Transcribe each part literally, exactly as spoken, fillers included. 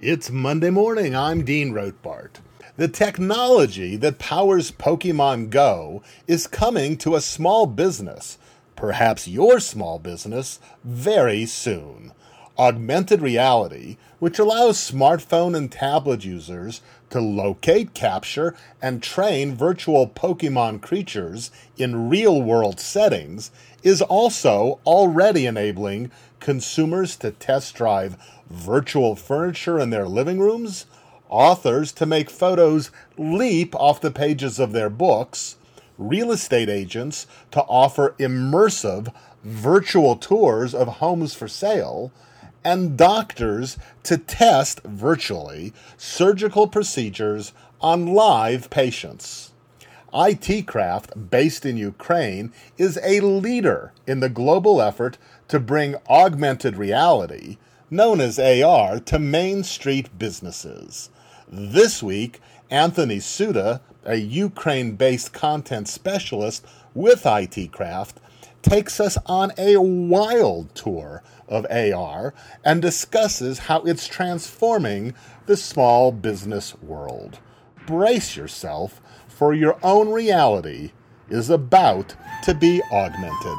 It's Monday morning. I'm Dean Rothbart. The technology that powers Pokemon Go is coming to a small business, perhaps your small business, very soon. Augmented reality, which allows smartphone and tablet users to locate, capture, and train virtual Pokemon creatures in real-world settings, is also already enabling consumers to test drive virtual furniture in their living rooms, authors to make photos leap off the pages of their books, real estate agents to offer immersive virtual tours of homes for sale, and doctors to test virtually surgical procedures on live patients. I T Craft, based in Ukraine, is a leader in the global effort to bring augmented reality, known as A R, to Main Street businesses. This week, Anthony Suda, a Ukraine-based content specialist with I T Craft, takes us on a wild tour of A R and discusses how it's transforming the small business world. Brace yourself, for your own reality is about to be augmented.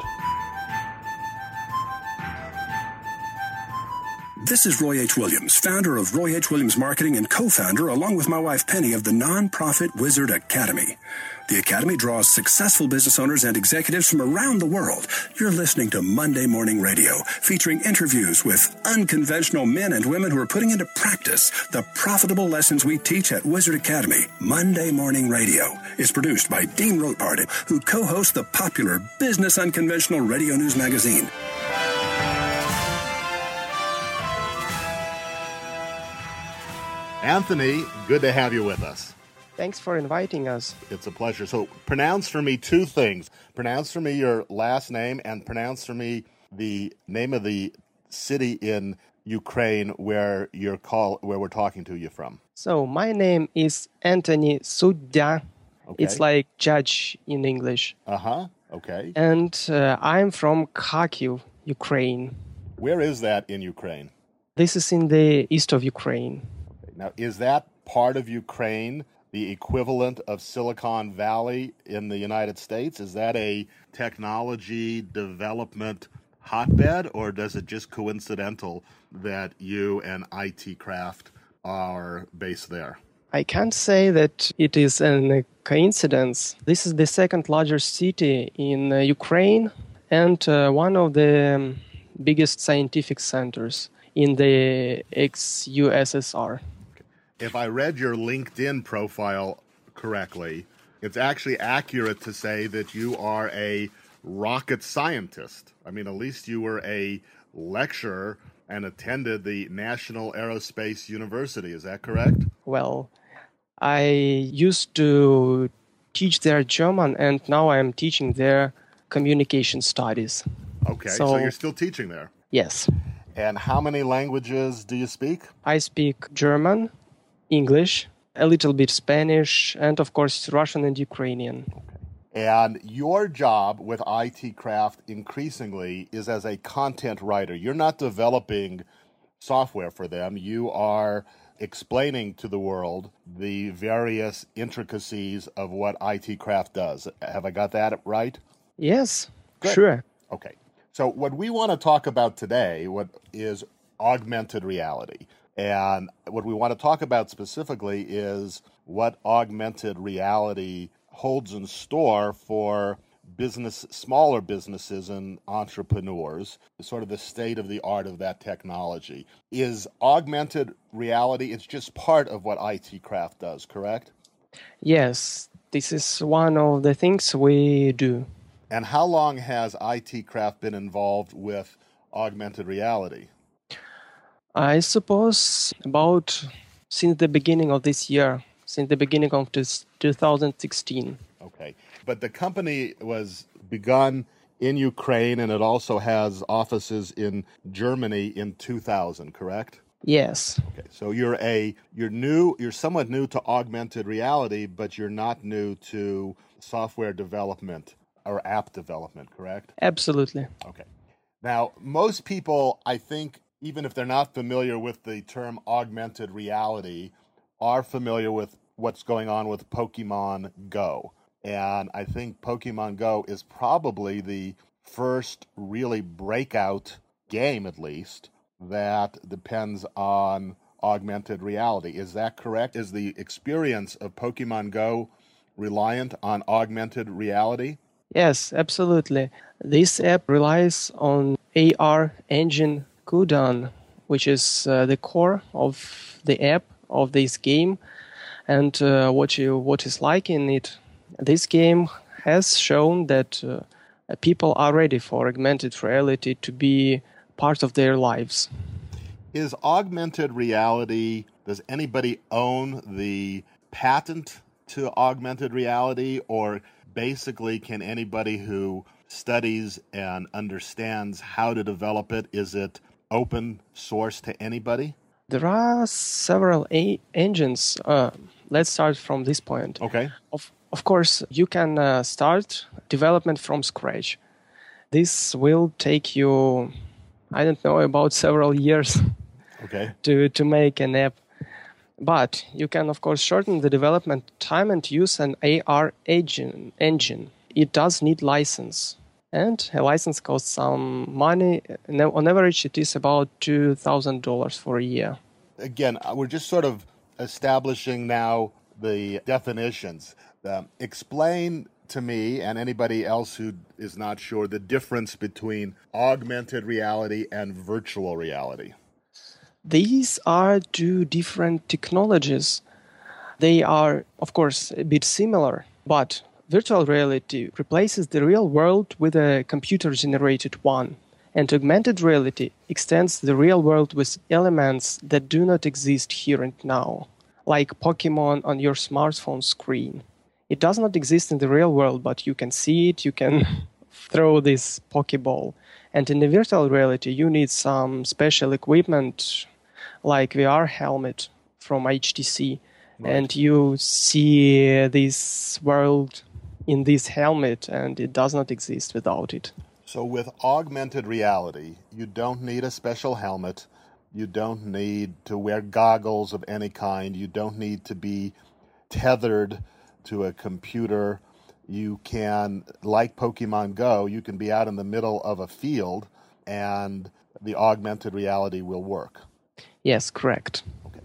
This is Roy H. Williams, founder of Roy H. Williams Marketing and co-founder, along with my wife Penny, of the nonprofit Wizard Academy. The Academy draws successful business owners and executives from around the world. You're listening to Monday Morning Radio, featuring interviews with unconventional men and women who are putting into practice the profitable lessons we teach at Wizard Academy. Monday Morning Radio is produced by Dean Rothbart, who co-hosts the popular Business Unconventional Radio News magazine. Anthony, good to have you with us. Thanks for inviting us. It's a pleasure. So pronounce for me two things. Pronounce for me your last name and pronounce for me the name of the city in Ukraine where you're call where we're talking to you from. So my name is Anthony Sudya. Okay. It's like judge in English. Uh-huh. Okay. And uh, I'm from Kharkiv, Ukraine. Where is that in Ukraine? This is in the east of Ukraine. Now, is that part of Ukraine the equivalent of Silicon Valley in the United States? Is that a technology development hotbed, or does it just coincidental that you and I T Craft are based there? I can't say that it is a coincidence. This is the second largest city in uh, Ukraine and uh, one of the um, biggest scientific centers in the ex-U S S R. If I read your LinkedIn profile correctly, it's actually accurate to say that you are a rocket scientist. I mean, at least you were a lecturer and attended the National Aerospace University. Is that correct? Well, I used to teach there German, and now I am teaching there communication studies. Okay, so, so you're still teaching there? Yes. And how many languages do you speak? I speak German, English, a little bit Spanish, and of course Russian and Ukrainian. Okay. And your job with I T Craft increasingly is as a content writer. You're not developing software for them. You are explaining to the world the various intricacies of what I T Craft does. Have I got that right? Yes, Good. Sure. Okay. So what we want to talk about today what is augmented reality. And what we want to talk about specifically is what augmented reality holds in store for business, smaller businesses and entrepreneurs, sort of the state of the art of that technology. Is augmented reality, it's just part of what I T Craft does, correct? Yes, this is one of the things we do. And how long has I T Craft been involved with augmented reality? I suppose about since the beginning of this year, since the beginning of this two thousand sixteen. Okay. But the company was begun in Ukraine, and it also has offices in Germany in two thousand, correct? Yes. Okay. So you're a you're new, you're somewhat new to augmented reality, but you're not new to software development or app development, correct? Absolutely. Okay. Now, most people, I think, even if they're not familiar with the term augmented reality, are familiar with what's going on with Pokemon Go. And I think Pokemon Go is probably the first really breakout game, at least, that depends on augmented reality. Is that correct? Is the experience of Pokemon Go reliant on augmented reality? Yes, absolutely. This app relies on A R engine Kudan, which is uh, the core of the app of this game. And uh, what you what is like in it, this game has shown that uh, people are ready for augmented reality to be part of their lives. Is augmented reality, does anybody own the patent to augmented reality, or basically can anybody who studies and understands how to develop it, is it open source to anybody? There are several a- engines. Uh, let's start from this point. Okay. Of, of course, you can uh, start development from scratch. This will take you, I don't know, about several years okay. to, to make an app. But you can, of course, shorten the development time and use an A R engine. engine. It does need license. And a license costs some money. On average, it is about two thousand dollars for a year. Again, we're just sort of establishing now the definitions. Um, explain to me and anybody else who is not sure the difference between augmented reality and virtual reality. These are two different technologies. They are, of course, a bit similar, but virtual reality replaces the real world with a computer-generated one, and augmented reality extends the real world with elements that do not exist here and now, like Pokemon on your smartphone screen. It does not exist in the real world, but you can see it, you can throw this Pokeball. And in the virtual reality, you need some special equipment, like V R helmet from H T C, right. And you see this world in this helmet, and it does not exist without it. So with augmented reality, you don't need a special helmet, you don't need to wear goggles of any kind, you don't need to be tethered to a computer. You can, like Pokemon Go, you can be out in the middle of a field and the augmented reality will work. Yes, correct. Okay.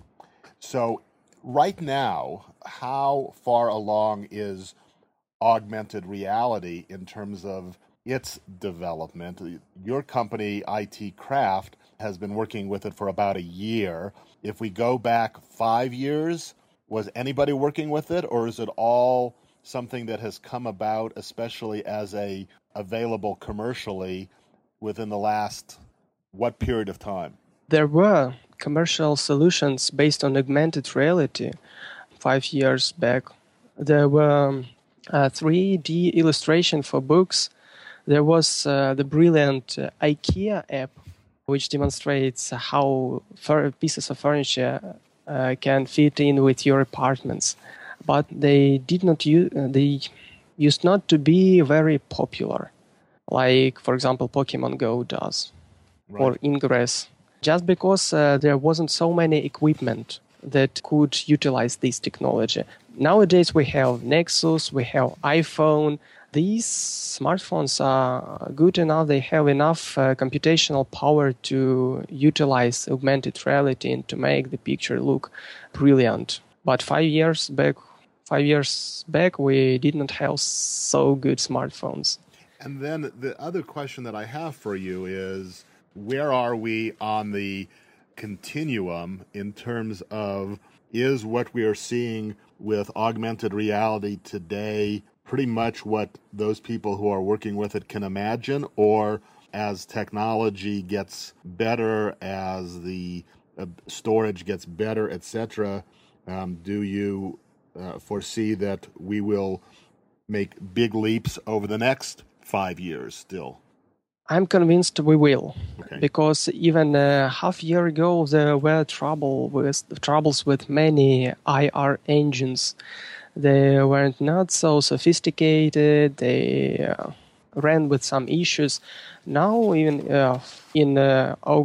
So right now, how far along is augmented reality in terms of its development? Your company, I T Craft, has been working with it for about a year. If we go back five years, was anybody working with it, or is it all something that has come about, especially as a available commercially, within the last what period of time? There were commercial solutions based on augmented reality five years back. There were uh, three D illustration for books. There was uh, the brilliant uh, IKEA app, which demonstrates how fur- pieces of furniture uh, can fit in with your apartments. But they did not use, uh, they used not to be very popular, like, for example, Pokemon Go does, right. Or Ingress. Just because uh, there wasn't so many equipment that could utilize this technology. Nowadays we have Nexus, we have iPhone. These smartphones are good enough, they have enough uh, computational power to utilize augmented reality and to make the picture look brilliant. But five years back, five years back, we did not have so good smartphones. And then the other question that I have for you is, where are we on the continuum in terms of, is what we are seeing with augmented reality today pretty much what those people who are working with it can imagine, or as technology gets better, as the uh, storage gets better, et cetera, um, do you uh, foresee that we will make big leaps over the next five years still? I'm convinced we will, okay. Because even a half year ago there were trouble with troubles with many I R engines. They were not so sophisticated. They uh, ran with some issues. Now, even uh, in uh, August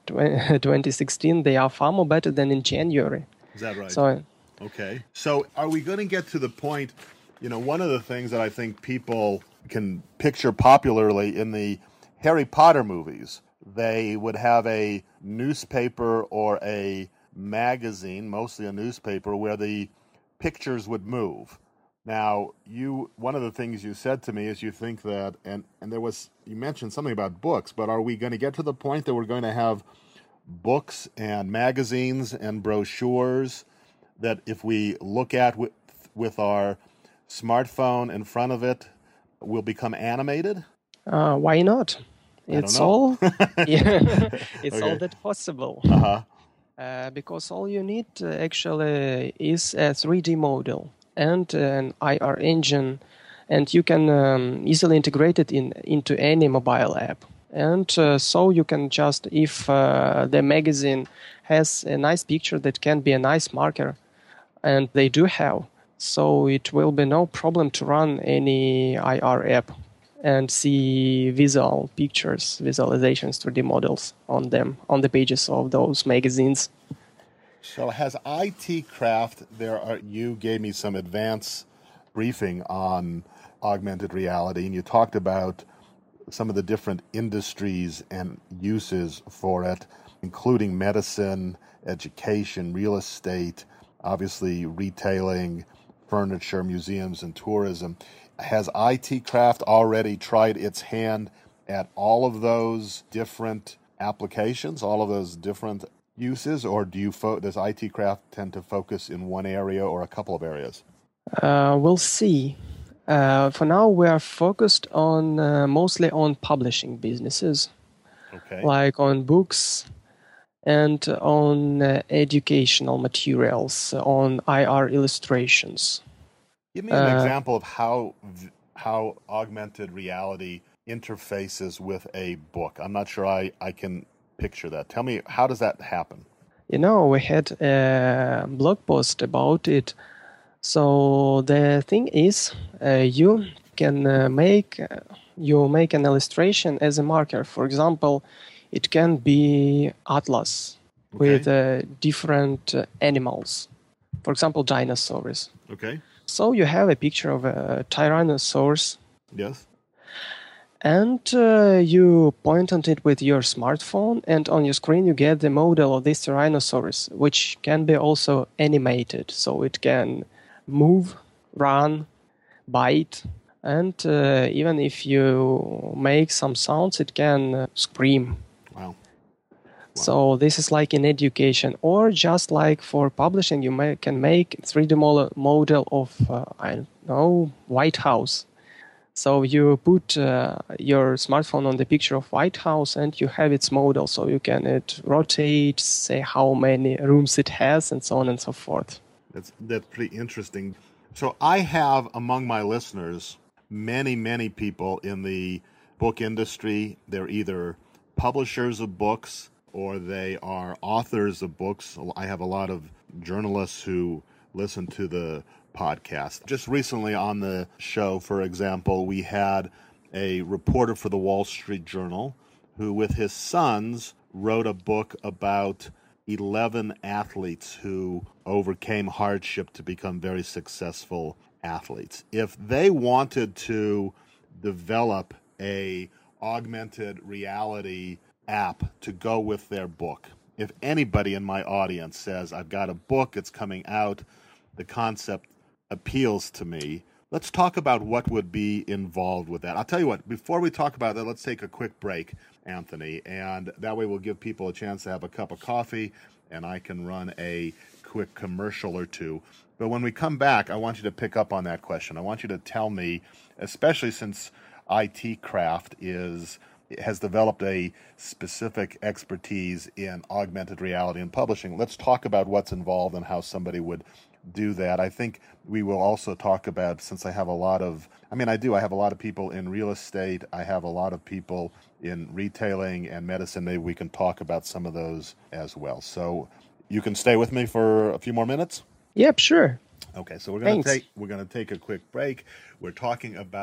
twenty sixteen, they are far more better than in January. Is that right? So, okay. So are we going to get to the point, you know, one of the things that I think people can picture popularly in the Harry Potter movies, they would have a newspaper or a magazine, mostly a newspaper, where the pictures would move. Now, you one of the things you said to me is you think that, and, and there was, you mentioned something about books, but are we going to get to the point that we're going to have books and magazines and brochures that if we look at with, with our smartphone in front of it, will become animated? Uh, why not? It's all, yeah, it's okay. all that possible. Uh-huh. Uh, because all you need uh, actually is a three D model and an I R engine, and you can um, easily integrate it in into any mobile app. And uh, so you can just, if uh, the magazine has a nice picture that can be a nice marker, and they do have, so it will be no problem to run any I R app and see visual pictures, visualizations, three D models on them, on the pages of those magazines. So has I T Craft, there are, you gave me some advance briefing on augmented reality, and you talked about some of the different industries and uses for it, including medicine, education, real estate, obviously retailing, furniture, museums, and tourism. Has I T Craft already tried its hand at all of those different applications, all of those different uses, or do you fo- does I T Craft tend to focus in one area or a couple of areas? Uh, we'll see. Uh, for now, we are focused on uh, mostly on publishing businesses, okay, like on books and on uh, educational materials, on I R illustrations. Give me an uh, example of how how augmented reality interfaces with a book. I'm not sure I, I can picture that. Tell me, how does that happen? You know, we had a blog post about it. So the thing is, uh, you can uh, make uh, you make an illustration as a marker. For example, it can be atlas okay. with uh, different uh, animals. For example, dinosaurs. Okay. So you have a picture of a Tyrannosaurus. Yes. And uh, you point at it with your smartphone, and on your screen you get the model of this Tyrannosaurus, which can be also animated. So it can move, run, bite, and uh, even if you make some sounds, it can uh, scream. Wow. Wow. So this is like in education, or just like for publishing, you may, can make three D model of, uh, I don't know, White House. So you put uh, your smartphone on the picture of White House and you have its model, so you can it rotate, say how many rooms it has, and so on and so forth. That's that's pretty interesting. So I have among my listeners many, many people in the book industry. They're either publishers of books or they are authors of books. I have a lot of journalists who listen to the podcast. Just recently on the show, for example, we had a reporter for the Wall Street Journal who, with his sons, wrote a book about eleven athletes who overcame hardship to become very successful athletes. If they wanted to develop a augmented reality app to go with their book, if anybody in my audience says, I've got a book, it's coming out, the concept appeals to me, let's talk about what would be involved with that. I'll tell you what, before we talk about that, let's take a quick break, Anthony, and that way we'll give people a chance to have a cup of coffee and I can run a quick commercial or two. But when we come back, I want you to pick up on that question. I want you to tell me, especially since I T Craft is has developed a specific expertise in augmented reality and publishing. Let's talk about what's involved and how somebody would do that. I think we will also talk about, since I have a lot of, I mean, I do, I have a lot of people in real estate, I have a lot of people in retailing and medicine. Maybe we can talk about some of those as well. So you can stay with me for a few more minutes? Yep, sure. Okay, so we're going to take we're going to take a quick break. We're talking about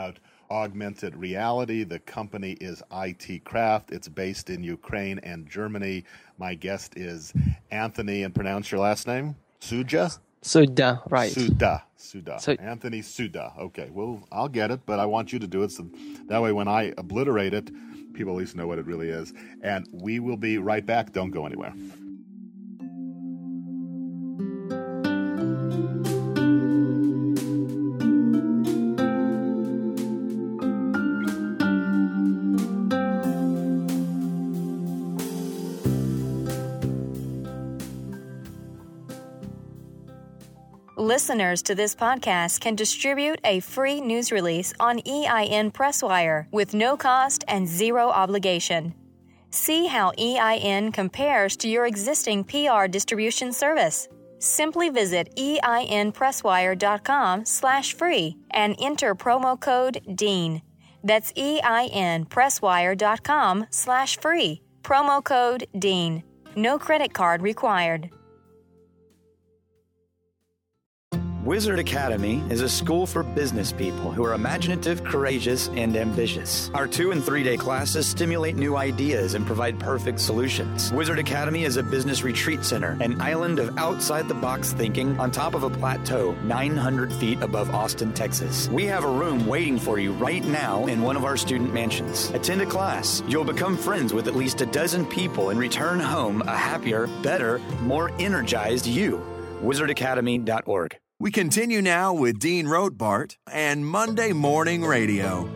augmented reality. The company is I T Craft. It's based in Ukraine and Germany. My guest is Anthony, and pronounce your last name? Suja? Suda, right. Suda. Suda. So, Anthony Suda. Okay, well, I'll get it, but I want you to do it so that way when I obliterate it, people at least know what it really is. And we will be right back. Don't go anywhere. Listeners to this podcast can distribute a free news release on E I N Presswire with no cost and zero obligation. See how E I N compares to your existing P R distribution service. Simply visit einpresswire.com slash free and enter promo code DEAN. That's einpresswire.com slash free. Promo code DEAN. No credit card required. Wizard Academy is a school for business people who are imaginative, courageous, and ambitious. Our two- and three-day classes stimulate new ideas and provide perfect solutions. Wizard Academy is a business retreat center, an island of outside-the-box thinking on top of a plateau nine hundred feet above Austin, Texas. We have a room waiting for you right now in one of our student mansions. Attend a class. You'll become friends with at least a dozen people and return home a happier, better, more energized you. wizard academy dot org. We continue now with Dean Rothbart and Monday Morning Radio.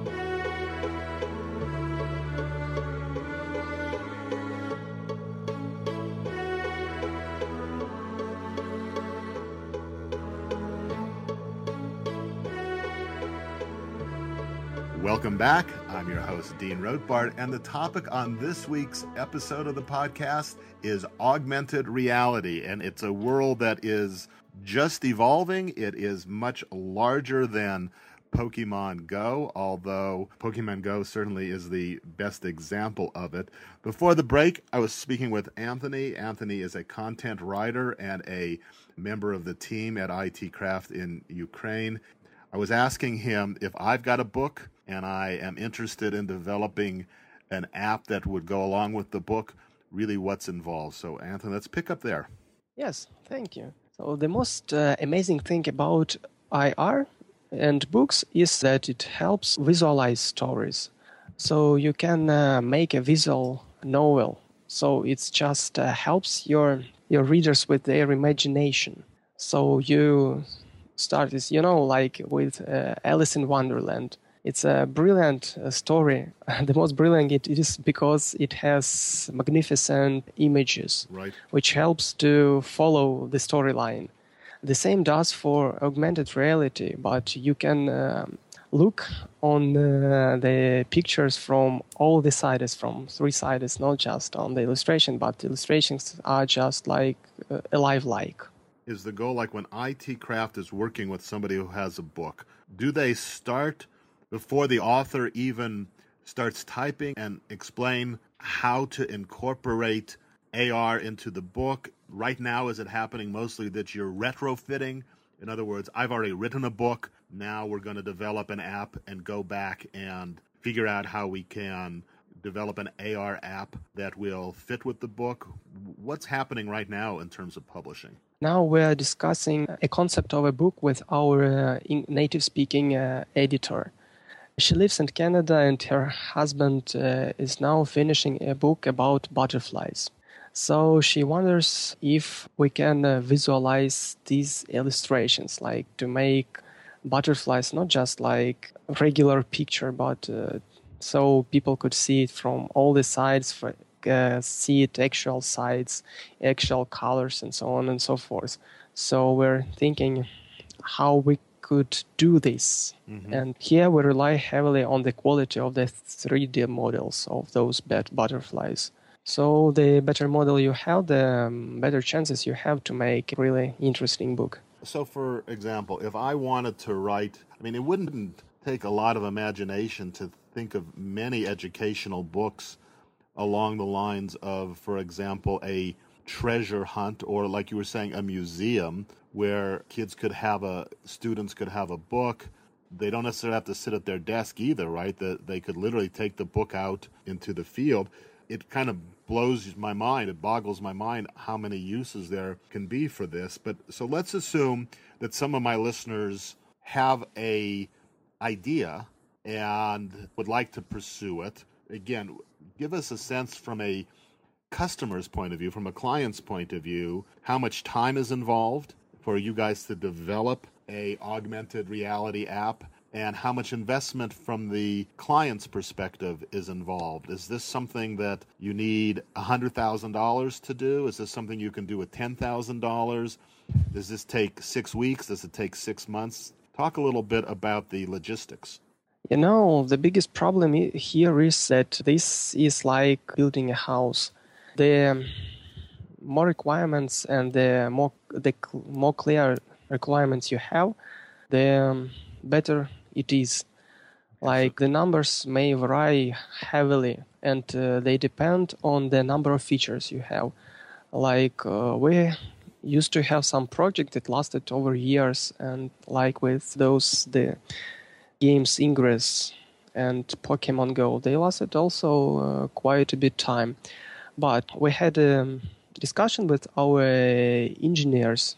Welcome back. I'm your host, Dean Rothbart, and the topic on this week's episode of the podcast is augmented reality, and it's a world that is just evolving. It is much larger than Pokemon Go, although Pokemon Go certainly is the best example of it. Before the break, I was speaking with Anthony. Anthony is a content writer and a member of the team at I T Craft in Ukraine. I was asking him if I've got a book and I am interested in developing an app that would go along with the book, really what's involved. So, Anthony, let's pick up there. yes, thank you. So the most uh, amazing thing about I R and books is that it helps visualize stories. So you can uh, make a visual novel. So it just uh, helps your your readers with their imagination. So you start with, you know, like with uh, Alice in Wonderland. It's a brilliant uh, story. The most brilliant it is because it has magnificent images, Right. which helps to follow the storyline. The same does for augmented reality, but you can um, look on uh, the pictures from all the sides, from three sides, not just on the illustration, but the illustrations are just like uh, alive-like. Is the goal, like when I T Craft is working with somebody who has a book, do they start before the author even starts typing and explain how to incorporate A R into the book? Right now, is it happening mostly that you're retrofitting? In other words, I've already written a book. Now we're going to develop an app and go back and figure out how we can develop an A R app that will fit with the book. What's happening right now in terms of publishing? Now we're discussing a concept of a book with our uh, native-speaking uh, editor. She lives in Canada, and her husband uh, is now finishing a book about butterflies. So she wonders if we can uh, visualize these illustrations, like to make butterflies not just like a regular picture, but uh, so people could see it from all the sides, for, uh, see it actual sides, actual colors, and so on and so forth. So we're thinking how we could do this. Mm-hmm. And here we rely heavily on the quality of the three D models of those bat- butterflies. So the better model you have, the um, better chances you have to make a really interesting book. So, for example, if I wanted to write, I mean, it wouldn't take a lot of imagination to think of many educational books along the lines of, for example, a treasure hunt, or like you were saying, a museum where kids could have a, students could have a book, they don't necessarily have to sit at their desk either, right? That they could literally take the book out into the field. It kind of blows my mind. It boggles my mind how many uses there can be for this. But so let's assume that some of my listeners have a idea and would like to pursue it. Again, give us a sense from a customer's point of view, from a client's point of view, how much time is involved for you guys to develop a augmented reality app, and how much investment from the client's perspective is involved. Is this something that you need one hundred thousand dollars to do? Is this something you can do with ten thousand dollars? Does this take six weeks? Does it take six months? Talk a little bit about the logistics. You know, the biggest problem here is that this is like building a house. The more requirements and the more the more clear requirements you have, the better it is. Like the numbers may vary heavily, and uh, they depend on the number of features you have. Like uh, we used to have some project that lasted over years, and like with those the games Ingress and Pokemon Go, they lasted also uh, quite a bit time. But we had a discussion with our engineers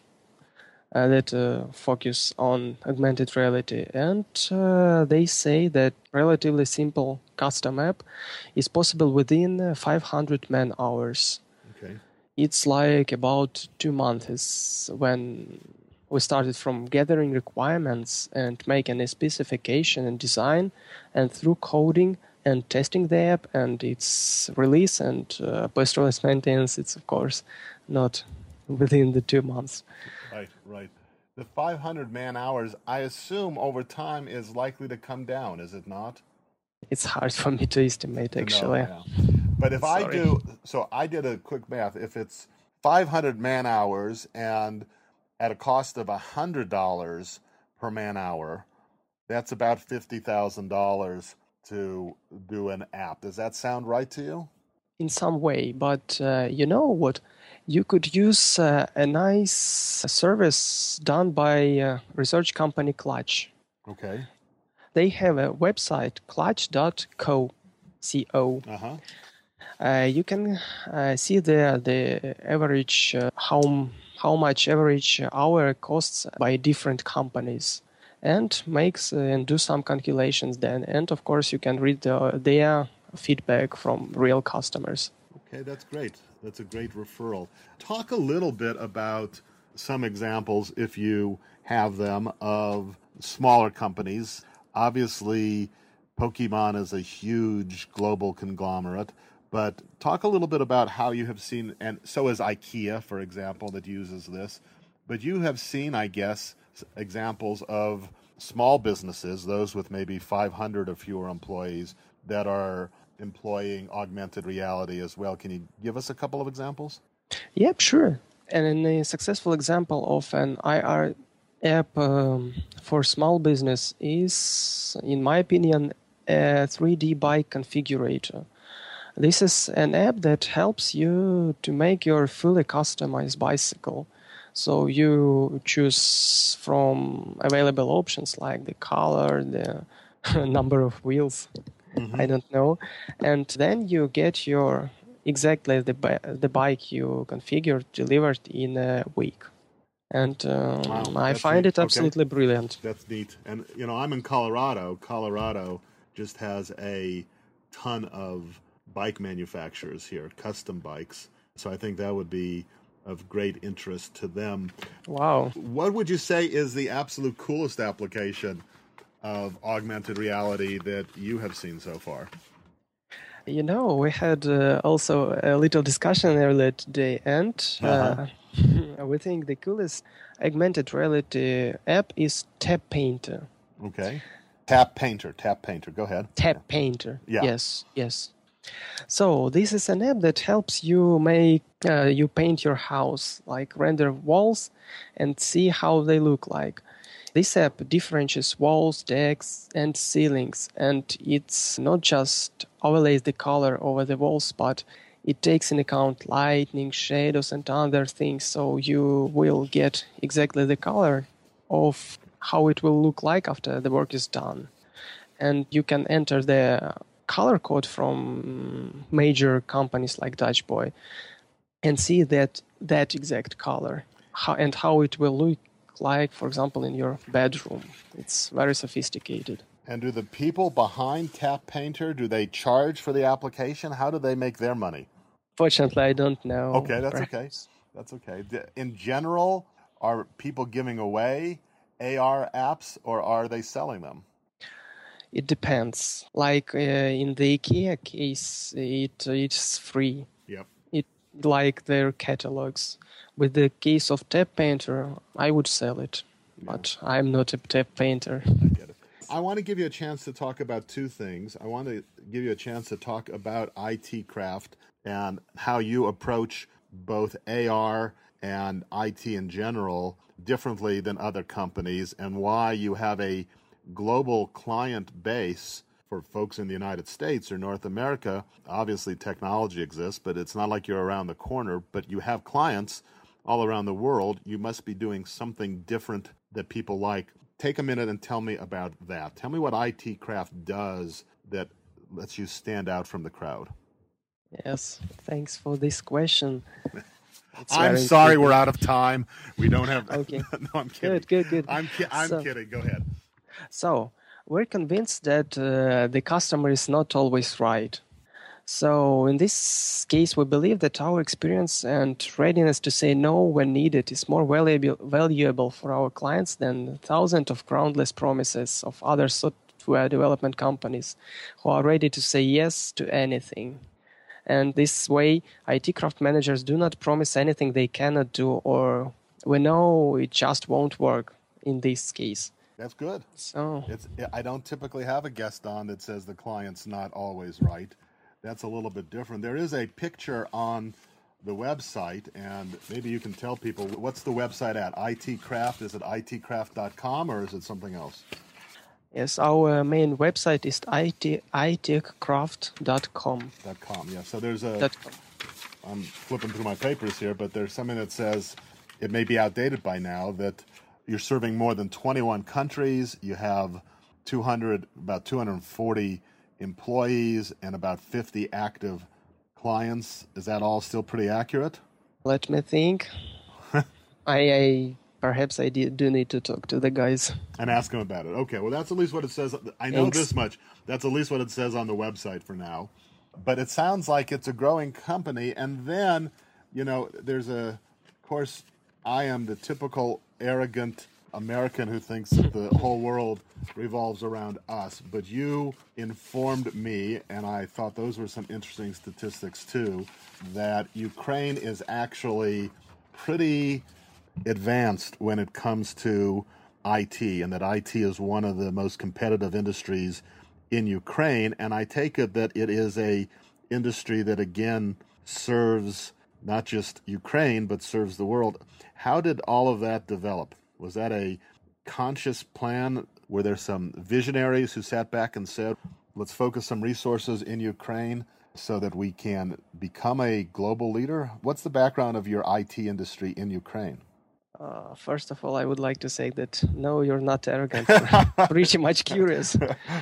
uh, that uh, focus on augmented reality, and uh, they say that relatively simple custom app is possible within five hundred man hours. Okay. It's like about two months when we started from gathering requirements and making a specification and design, and through coding and testing the app and its release and uh, post-release maintenance, it's of course not within the two months. Right, right. The five hundred man hours, I assume over time is likely to come down, is it not? It's hard for me to estimate, actually. No, yeah. But if I do, so I did a quick math. If it's five hundred man hours and at a cost of one hundred dollars per man hour, that's about fifty thousand dollars to do an app. Does that sound right to you? In some way, but uh, you know what? You could use uh, a nice service done by a research company Clutch. Okay. They have a website, clutch dot co, C O. Uh-huh. Uh, you can uh, see there the average, uh, how how much average hour costs by different companies, and makes uh, and do some calculations then. And of course, you can read the, their feedback from real customers. Okay, that's great. That's a great referral. Talk a little bit about some examples, if you have them, of smaller companies. Obviously, Pokemon is a huge global conglomerate, but talk a little bit about how you have seen, and so is IKEA, for example, that uses this, but you have seen, I guess, examples of small businesses, those with maybe five hundred or fewer employees, that are employing augmented reality as well. Can you give us a couple of examples? Yep, sure. And a successful example of an I R app um, for small business is, in my opinion, a three D bike configurator. This is an app that helps you to make your fully customized bicycle. So you choose from available options like the color, the number of wheels, mm-hmm. I don't know, and then you get your exactly the the bike you configured delivered in a week. And um, wow, I find neat. it absolutely okay. brilliant. That's neat. And, you know, I'm in Colorado. Colorado just has a ton of bike manufacturers here, custom bikes. So I think that would be of great interest to them. Wow. What would you say is the absolute coolest application of augmented reality that you have seen so far? You know, we had uh, also a little discussion earlier today, and uh-huh. uh, we think the coolest augmented reality app is Tap Painter. Okay. Tap Painter, Tap Painter. Go ahead. Tap Painter. Yeah. Yes, yes. So this is an app that helps you make uh, you paint your house, like render walls and see how they look like. This app differentiates walls, decks, and ceilings, and it's not just overlays the color over the walls, but it takes in account lighting, shadows, and other things, so you will get exactly the color of how it will look like after the work is done. And you can enter the color code from major companies like Dutch Boy and see that that exact color how, and how it will look like, for example, in your bedroom. It's very sophisticated. And do the people behind Tap Painter, do they charge for the application? How do they make their money? Fortunately, I don't know. Okay, that's Perhaps. okay. That's okay. In general, are people giving away A R apps or are they selling them? It depends. Like uh, in the IKEA case, it it's free. Yep. It like their catalogs. With the case of Tap Painter, I would sell it, yeah. But I'm not a Tap Painter. I get it. I want to give you a chance to talk about two things. I want to give you a chance to talk about I T Craft and how you approach both A R and I T in general differently than other companies, and why you have a global client base for folks in the United States or North America. Obviously, technology exists, but it's not like you're around the corner, but you have clients all around the world. You must be doing something different that people like. Take a minute and tell me about that. Tell me what I T Craft does that lets you stand out from the crowd. Yes, thanks for this question. I'm sorry we're out of time. We don't have... Okay. No, I'm kidding. Good, good, good. I'm, ki- I'm so, kidding. Go ahead. So, we're convinced that uh, the customer is not always right. So, in this case, we believe that our experience and readiness to say no when needed is more valuable, valuable for our clients than thousands of groundless promises of other software development companies who are ready to say yes to anything. And this way, I T craft managers do not promise anything they cannot do, or we know it just won't work in this case. That's good. So it's I don't typically have a guest on that says the client's not always right. That's a little bit different. There is a picture on the website, and maybe you can tell people, what's the website at? I T Craft? Is it I T craft dot com or is it something else? Yes, our main website is I T I T craft dot com. Dot com, yeah. So there's a... Dot com. I'm flipping through my papers here, but there's something that says, it may be outdated by now, that you're serving more than twenty-one countries. You have two hundred, about two hundred forty employees and about fifty active clients. Is that all still pretty accurate? Let me think. I... I Perhaps I do need to talk to the guys. And ask them about it. Okay, well, that's at least what it says. I know Thanks. This much. That's at least what it says on the website for now. But it sounds like it's a growing company. And then, you know, there's a, of course, I am the typical arrogant American who thinks that the whole world revolves around us. But you informed me, and I thought those were some interesting statistics too, that Ukraine is actually pretty advanced when it comes to I T, and that I T is one of the most competitive industries in Ukraine. And I take it that it is a industry that, again, serves not just Ukraine, but serves the world. How did all of that develop? Was that a conscious plan? Were there some visionaries who sat back and said, let's focus some resources in Ukraine so that we can become a global leader? What's the background of your I T industry in Ukraine? Uh, first of all, I would like to say that, no, you're not arrogant. Pretty much curious.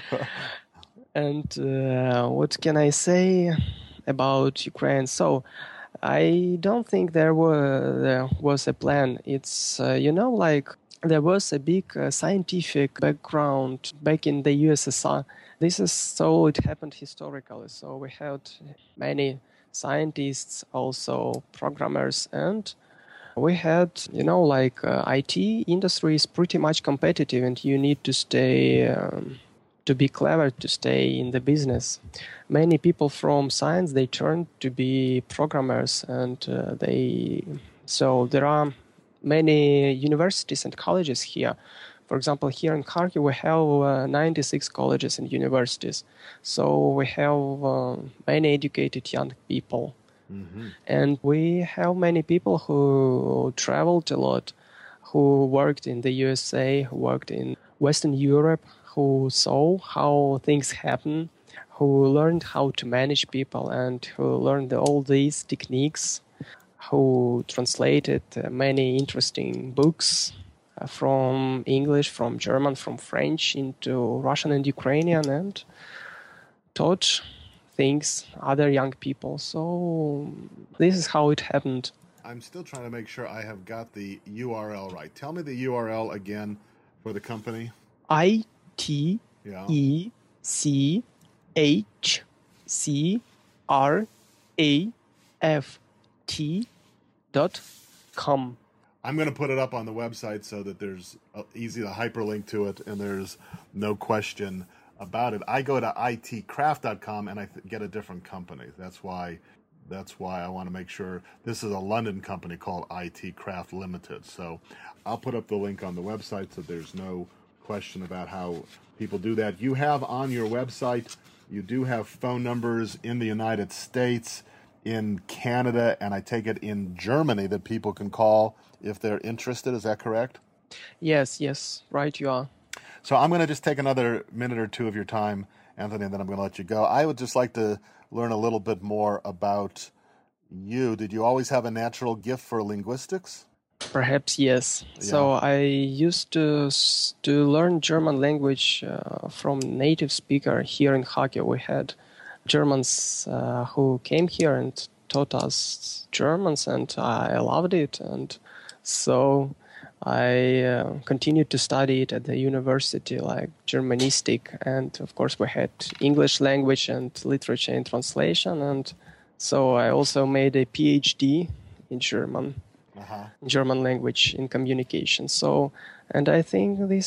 And uh, what can I say about Ukraine? So, I don't think there, were, there was a plan. It's, uh, you know, like there was a big uh, scientific background back in the U S S R. This is so it happened historically. So we had many scientists, also programmers, and we had, you know, like uh, I T industry is pretty much competitive, and you need to stay, um, to be clever to stay in the business. Many people from science, they turned to be programmers, and uh, they, so there are many universities and colleges here. For example, here in Kharkiv, we have uh, ninety-six colleges and universities. So we have uh, many educated young people. Mm-hmm. And we have many people who traveled a lot, who worked in the U S A, who worked in Western Europe, who saw how things happen, who learned how to manage people, and who learned all these techniques, who translated uh, many interesting books uh, from English, from German, from French into Russian and Ukrainian, and taught things other young people. So this is how it happened. I'm still trying to make sure I have got the U R L right. Tell me the U R L again for the company. I T Yeah. E C H C R A F T dot com. I'm going to put it up on the website so that there's uh, easy to hyperlink to it and there's no question about it. I go to I T craft dot com and I th- get a different company. That's why that's why I want to make sure this is a London company called I T Craft Limited. So I'll put up the link on the website so there's no question about how people do that. You have on your website, you do have phone numbers in the United States, in Canada, and I take it in Germany that people can call if they're interested. Is that correct? Yes, yes, right you are. So I'm going to just take another minute or two of your time, Anthony, and then I'm going to let you go. I would just like to learn a little bit more about you. Did you always have a natural gift for linguistics? Perhaps yes. Yeah. So I used to s- to learn German language uh, from native speaker here in Kharkiv. We had Germans uh, who came here and taught us Germans, and I loved it. And so I uh, continued to study it at the university, like Germanistic, and of course we had English language and literature and translation. And so I also made a PhD in German. Uh-huh. German language in communication. So, and I think this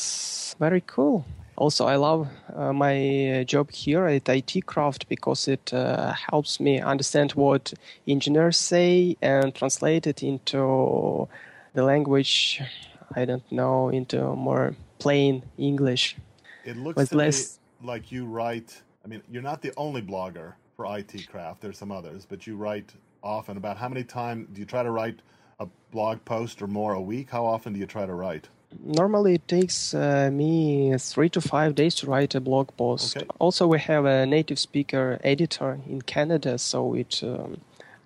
is very cool. Also, I love uh, my job here at I T Craft because it uh, helps me understand what engineers say and translate it into the language, I don't know, into more plain English. It looks With to less- me like you write, I mean, you're not the only blogger for I T Craft. There's some others, but you write often. About how many times do you try to write a blog post or more a week? How often do you try to write? Normally, it takes uh, me three to five days to write a blog post. Okay. Also, we have a native speaker editor in Canada, so it um,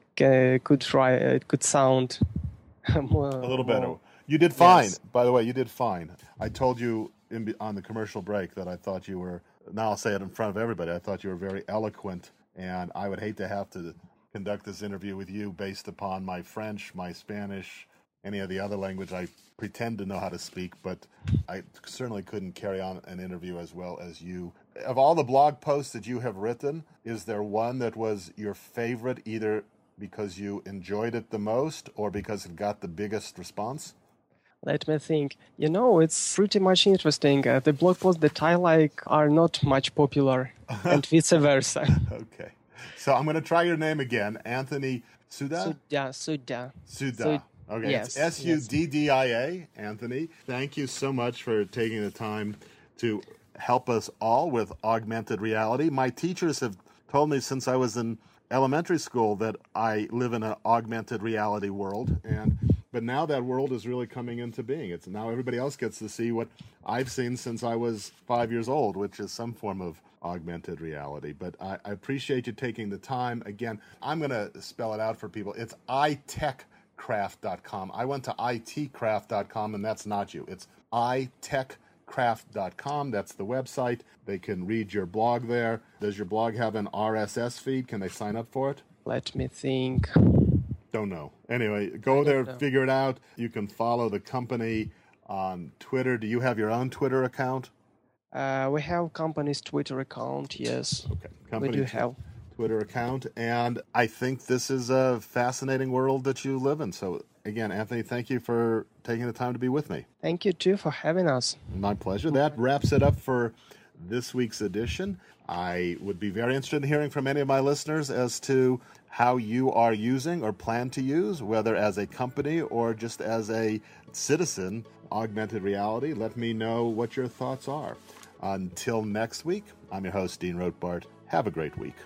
ca- could try. It could sound more, A little better. more- You did fine. Yes. By the way, you did fine. I told you in, on the commercial break that I thought you were, now I'll say it in front of everybody, I thought you were very eloquent, and I would hate to have to conduct this interview with you based upon my French, my Spanish, any of the other language I pretend to know how to speak, but I certainly couldn't carry on an interview as well as you. Of all the blog posts that you have written, is there one that was your favorite, either because you enjoyed it the most or because it got the biggest response? Let me think. You know, it's pretty much interesting. Uh, the blog posts that I like are not much popular, and vice versa. Okay. So I'm going to try your name again. Anthony Suda? Sudya, Sudya. Suda. Sud- Okay. yes, It's S U D D I A, Anthony. Thank you so much for taking the time to help us all with augmented reality. My teachers have told me since I was in elementary school that I live in an augmented reality world, and but now that world is really coming into being. It's now everybody else gets to see what I've seen since I was five years old, which is some form of augmented reality. But I, I appreciate you taking the time. Again, I'm going to spell it out for people. It's i tech craft dot com. I went to I T craft dot com, and that's not you. It's i tech craft dot com. That's the website. They can read your blog there. Does your blog have an R S S feed? Can they sign up for it? Let me think. Don't know. Anyway, go there, know. figure it out. You can follow the company on Twitter. Do you have your own Twitter account? Uh, we have company's Twitter account, yes. Okay. We Company do tw- have. Twitter account. And I think this is a fascinating world that you live in. So, again, Anthony, thank you for taking the time to be with me. Thank you, too, for having us. My pleasure. That wraps it up for this week's edition. I would be very interested in hearing from any of my listeners as to how you are using or plan to use, whether as a company or just as a citizen, augmented reality. Let me know what your thoughts are. Until next week, I'm your host, Dean Rothbart. Have a great week.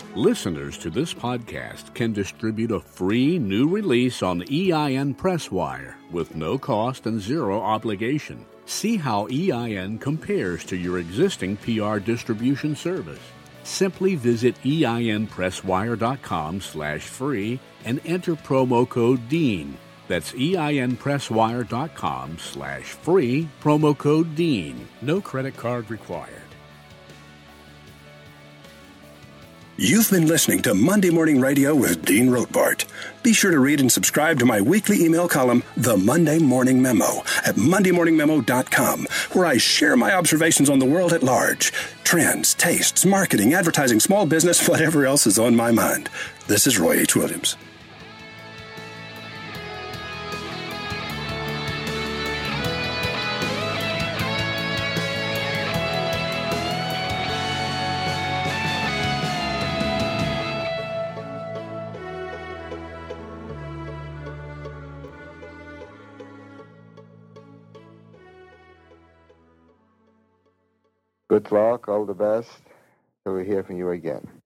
Listeners to this podcast can distribute a free new release on E I N Presswire with no cost and zero obligation. See how E I N compares to your existing P R distribution service. Simply visit einpresswire.com slash free and enter promo code DEAN. That's einpresswire.com slash free, promo code DEAN. No credit card required. You've been listening to Monday Morning Radio with Dean Rothbart. Be sure to read and subscribe to my weekly email column, The Monday Morning Memo, at monday morning memo dot com, where I share my observations on the world at large. Trends, tastes, marketing, advertising, small business, whatever else is on my mind. This is Roy H. Williams. Good luck, all the best, till we hear from you again.